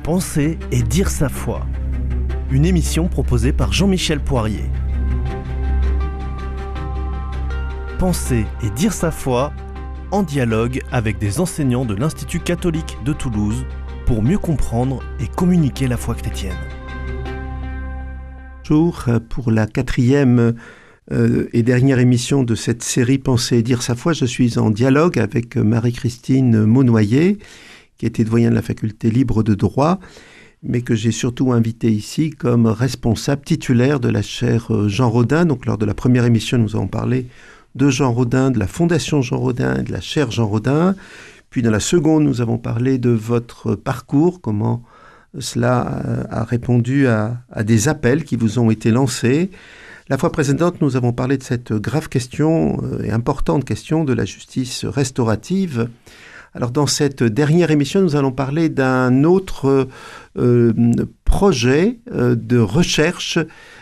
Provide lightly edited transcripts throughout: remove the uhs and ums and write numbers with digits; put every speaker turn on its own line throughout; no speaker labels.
Penser et dire sa foi. Une émission proposée par Jean-Michel Poirier. Penser et dire sa foi en dialogue avec des enseignants de l'Institut catholique de Toulouse pour mieux comprendre et communiquer la foi chrétienne.
Bonjour, pour la 4e et dernière émission de cette série Penser et dire sa foi, je suis en dialogue avec Marie-Christine Maunoyer, qui était doyen de la faculté libre de droit, mais que j'ai surtout invité ici comme responsable titulaire de la chaire Jean Rodin. Donc lors de la première émission, nous avons parlé de Jean Rodin, de la Fondation Jean Rodin et de la chaire Jean Rodin. Puis dans la seconde, nous avons parlé de votre parcours, comment cela a répondu à des appels qui vous ont été lancés. La fois précédente, nous avons parlé de cette grave question et importante question de la justice restaurative. Alors dans cette dernière émission, nous allons parler d'un autre projet de recherche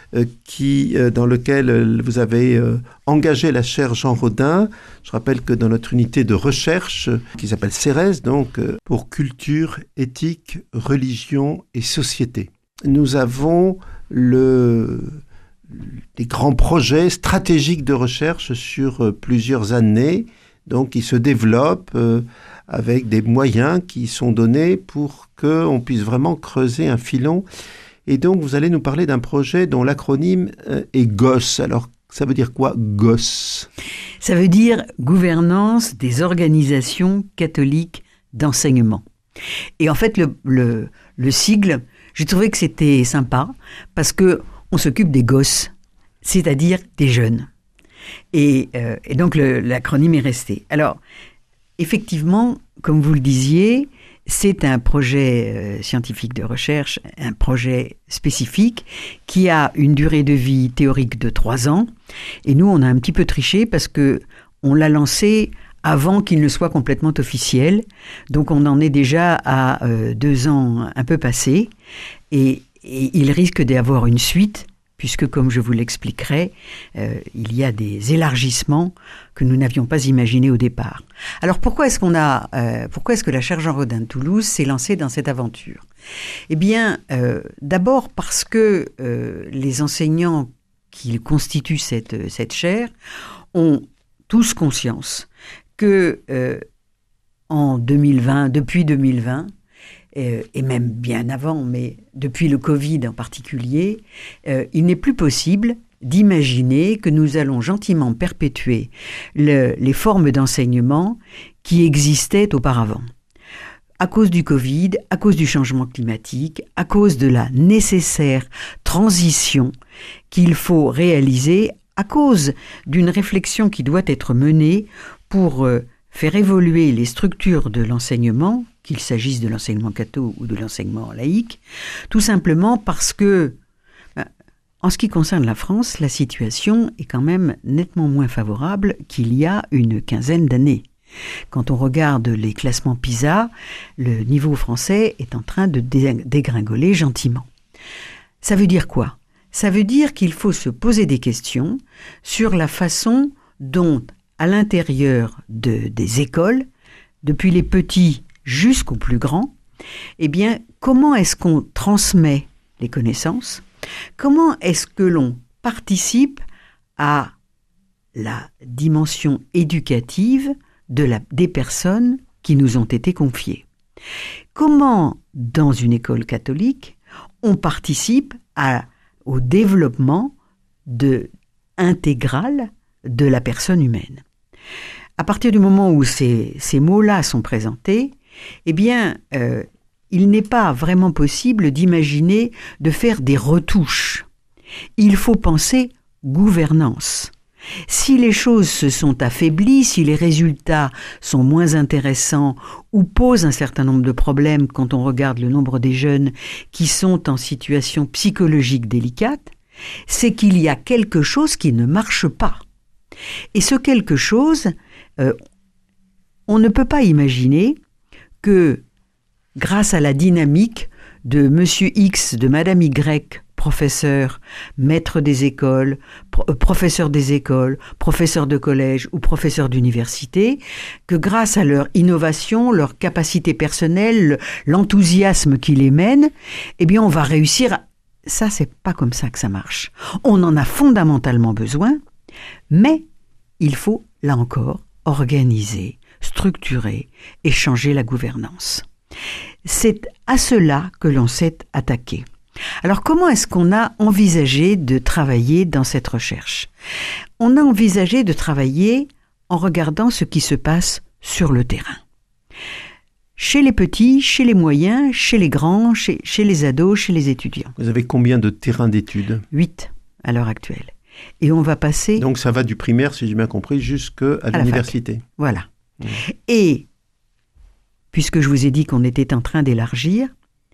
dans lequel vous avez engagé la chaire Jean Rodin. Je rappelle que dans notre unité de recherche, qui s'appelle CERES, donc pour culture, éthique, religion et société, nous avons des grands projets stratégiques de recherche sur plusieurs années, donc qui se développent avec des moyens qui sont donnés pour qu'on puisse vraiment creuser un filon. Et donc, vous allez nous parler d'un projet dont l'acronyme est GOS. Alors, ça veut dire quoi, GOS ?
Ça veut dire Gouvernance des organisations catholiques d'enseignement. Et en fait, le sigle, j'ai trouvé que c'était sympa parce qu'on s'occupe des gosses, c'est-à-dire des jeunes. Et donc, l'acronyme est resté. Alors, effectivement, comme vous le disiez, c'est un projet scientifique de recherche, un projet spécifique qui a une durée de vie théorique de 3 ans. Et nous, on a un petit peu triché parce qu'on l'a lancé avant qu'il ne soit complètement officiel. Donc, on en est déjà à 2 ans un peu passés. Et il risque d'y avoir une suite, puisque, comme je vous l'expliquerai, il y a des élargissements que nous n'avions pas imaginés au départ. Alors, pourquoi est-ce que la chaire Jean Rodin de Toulouse s'est lancée dans cette aventure ? Eh bien, d'abord parce que les enseignants qui constituent cette chaire ont tous conscience que en 2020, depuis 2020, et même bien avant, mais depuis le Covid en particulier, il n'est plus possible d'imaginer que nous allons gentiment perpétuer les formes d'enseignement qui existaient auparavant. À cause du Covid, à cause du changement climatique, à cause de la nécessaire transition qu'il faut réaliser, à cause d'une réflexion qui doit être menée pour faire évoluer les structures de l'enseignement, qu'il s'agisse de l'enseignement catho ou de l'enseignement laïque, tout simplement parce que, en ce qui concerne la France, la situation est quand même nettement moins favorable qu'il y a une 15aine d'années. Quand on regarde les classements PISA, le niveau français est en train de dégringoler gentiment. Ça veut dire quoi ? Ça veut dire qu'il faut se poser des questions sur la façon dont, à l'intérieur des écoles, depuis les petits jusqu'aux plus grands, eh bien, comment est-ce qu'on transmet les connaissances ? Comment est-ce que l'on participe à la dimension éducative des personnes qui nous ont été confiées ? Comment, dans une école catholique, on participe au développement intégral de la personne humaine ? À partir du moment où ces mots-là sont présentés, eh bien, il n'est pas vraiment possible d'imaginer de faire des retouches. Il faut penser gouvernance. Si les choses se sont affaiblies, si les résultats sont moins intéressants ou posent un certain nombre de problèmes quand on regarde le nombre des jeunes qui sont en situation psychologique délicate, c'est qu'il y a quelque chose qui ne marche pas. Et ce quelque chose, on ne peut pas imaginer que grâce à la dynamique de Monsieur X, de Madame Y, professeurs, maîtres des écoles, professeurs des écoles, professeurs de collège ou professeurs d'université, que grâce à leur innovation, leur capacité personnelle, l'enthousiasme qui les mène, eh bien on va réussir. Ça, c'est pas comme ça que ça marche. On en a fondamentalement besoin, mais il faut, là encore, organiser, structurer et changer la gouvernance. C'est à cela que l'on s'est attaqué. Alors, comment est-ce qu'on a envisagé de travailler dans cette recherche ? On a envisagé de travailler en regardant ce qui se passe sur le terrain. Chez les petits, chez les moyens, chez les grands, chez les ados, chez les étudiants.
Vous avez combien de terrains d'études ?
8 à l'heure actuelle. Et on va passer...
Donc ça va du primaire, si j'ai bien compris, jusqu'à l'université.
Voilà. Et, puisque je vous ai dit qu'on était en train d'élargir,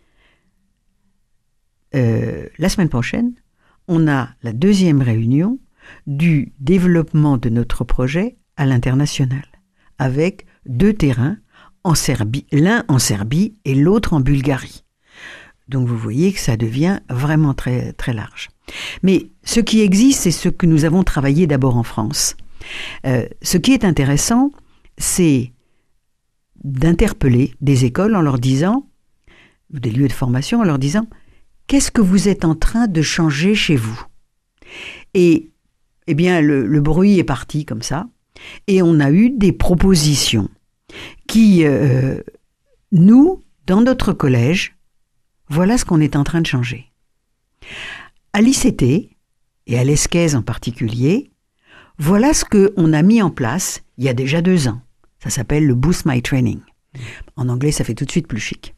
la semaine prochaine, on a la 2e réunion du développement de notre projet à l'international, avec 2 terrains, en Serbie, l'un en Serbie et l'autre en Bulgarie. Donc vous voyez que ça devient vraiment très, très large. Mais ce qui existe, c'est ce que nous avons travaillé d'abord en France. Ce qui est intéressant, c'est d'interpeller des écoles en leur disant, ou des lieux de formation en leur disant, qu'est-ce que vous êtes en train de changer chez vous ? Et eh bien, le bruit est parti comme ça, et on a eu des propositions qui, nous, dans notre collège, voilà ce qu'on est en train de changer. À l'ICT, et à l'ESCES en particulier, voilà ce qu'on a mis en place il y a déjà 2 ans. Ça s'appelle le Boost My Training. En anglais, ça fait tout de suite plus chic.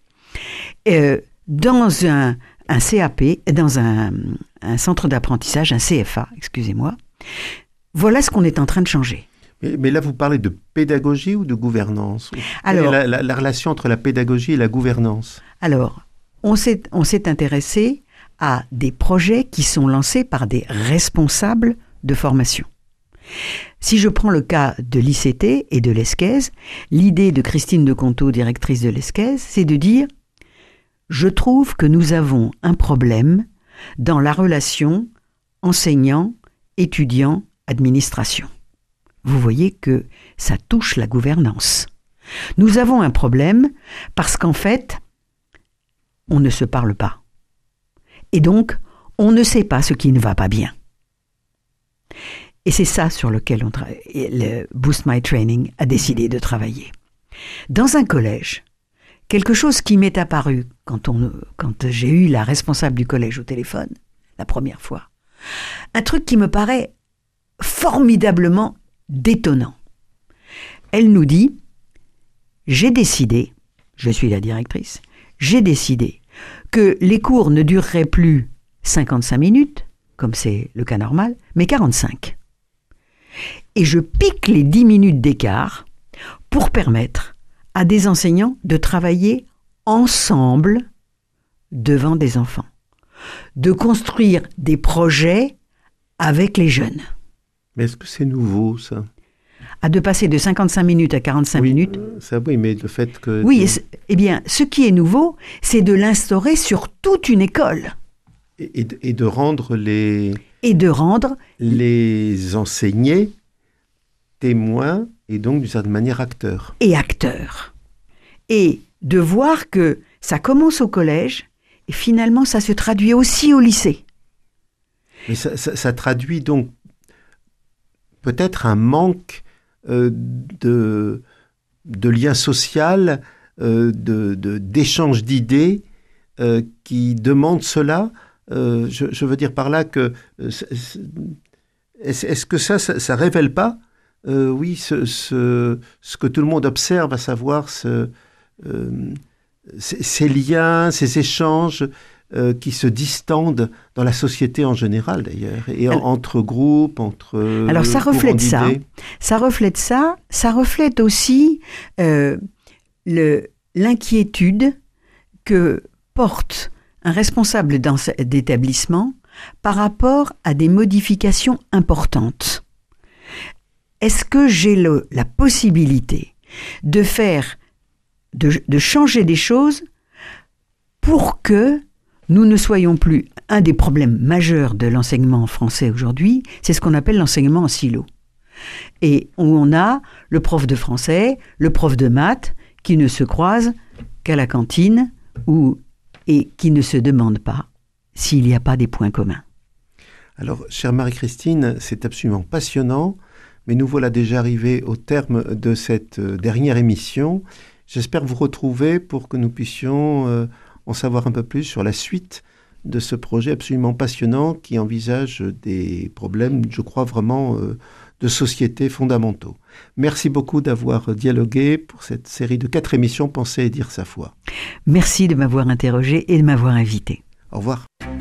Dans un CAP, dans un centre d'apprentissage, un CFA, excusez-moi, voilà ce qu'on est en train de changer.
Mais là, vous parlez de pédagogie ou de gouvernance ?
Alors,
la relation entre la pédagogie et la gouvernance.
Alors, on s'est intéressé à des projets qui sont lancés par des responsables de formation. Si je prends le cas de l'ICT et de l'ESCES, l'idée de Christine de Conto, directrice de l'ESCES, c'est de dire « Je trouve que nous avons un problème dans la relation enseignant, étudiant, administration. » Vous voyez que ça touche la gouvernance. Nous avons un problème parce qu'en fait, on ne se parle pas. Et donc, on ne sait pas ce qui ne va pas bien. Et c'est ça sur lequel le Boost My Training a décidé de travailler. Dans un collège, quelque chose qui m'est apparu quand j'ai eu la responsable du collège au téléphone, la première fois, un truc qui me paraît formidablement détonnant. Elle nous dit, j'ai décidé, je suis la directrice, j'ai décidé que les cours ne dureraient plus 55 minutes, comme c'est le cas normal, mais 45. Et je pique les 10 minutes d'écart pour permettre à des enseignants de travailler ensemble devant des enfants, de construire des projets avec les jeunes.
Mais est-ce que c'est nouveau, ça ?
De passer de 55 minutes à 45 minutes.
Ça, oui, mais le fait que...
Oui, eh bien, ce qui est nouveau, c'est de l'instaurer sur toute une école.
Et de rendre les...
Et de rendre...
les enseignés témoins et donc, d'une certaine manière, acteurs.
Et acteurs. Et de voir que ça commence au collège et finalement, ça se traduit aussi au lycée.
Mais ça traduit donc peut-être un manque de lien social, d'échange d'idées qui demande cela. Je veux dire par là que est-ce que ça révèle pas oui, ce que tout le monde observe, à savoir ces liens, ces échanges qui se distendent dans la société en général d'ailleurs, et entre groupes, entre
alors ça reflète ça. Ça reflète ça. Ça reflète aussi l'inquiétude que porte un responsable d'établissement par rapport à des modifications importantes. Est-ce que j'ai la possibilité de changer des choses pour que nous ne soyons plus un des problèmes majeurs de l'enseignement français aujourd'hui, c'est ce qu'on appelle l'enseignement en silo. Et où on a le prof de français, le prof de maths, qui ne se croisent qu'à la cantine et qui ne se demandent pas s'il n'y a pas des points communs.
Alors, chère Marie-Christine, c'est absolument passionnant, mais nous voilà déjà arrivés au terme de cette dernière émission. J'espère vous retrouver pour que nous puissions en savoir un peu plus sur la suite de ce projet absolument passionnant qui envisage des problèmes, je crois vraiment, de société fondamentaux. Merci beaucoup d'avoir dialogué pour cette série de 4 émissions Penser et dire sa foi.
Merci de m'avoir interrogé et de m'avoir invité.
Au revoir.